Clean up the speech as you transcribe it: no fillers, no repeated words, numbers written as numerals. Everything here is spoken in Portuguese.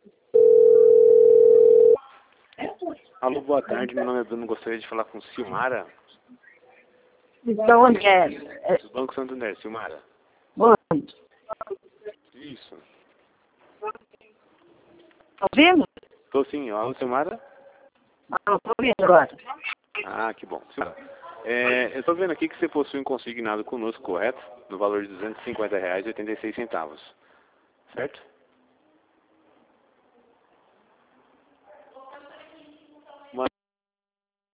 Alô, boa tarde. Meu nome é Bruno. Gostaria de falar com Silmara. Então, onde é? Do Banco Santander, Silmara. Onde? Isso. Tá ouvindo? Tô sim. Alô, Silmara? Não, tô ouvindo agora. Ah, que bom. Silmara, eu tô vendo aqui que você possui um consignado conosco, correto? No valor de R$ 250,86. Certo?